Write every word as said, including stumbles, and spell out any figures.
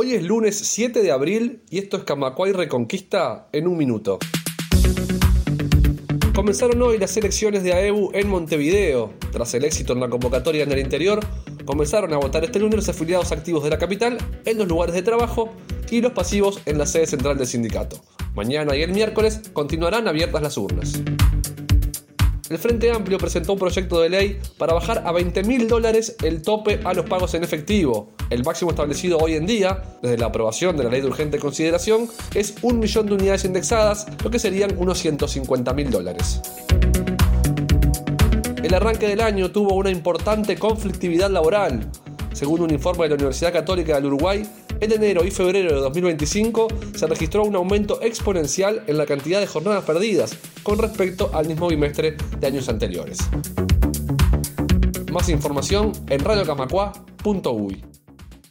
Hoy es lunes siete de abril y esto es Camacuay Reconquista en un minuto. Comenzaron hoy las elecciones de A E B U en Montevideo. Tras el éxito en la convocatoria en el interior, comenzaron a votar este lunes los afiliados activos de la capital en los lugares de trabajo y los pasivos en la sede central del sindicato. Mañana y el miércoles continuarán abiertas las urnas. El Frente Amplio presentó un proyecto de ley para bajar a veinte mil dólares el tope a los pagos en efectivo. El máximo establecido hoy en día, desde la aprobación de la ley de urgente consideración, es un millón de unidades indexadas, lo que serían unos ciento cincuenta mil dólares. El arranque del año tuvo una importante conflictividad laboral. Según un informe de la Universidad Católica del Uruguay, en enero y febrero de dos mil veinticinco se registró un aumento exponencial en la cantidad de jornadas perdidas con respecto al mismo bimestre de años anteriores. Más información en radio camacua punto uy.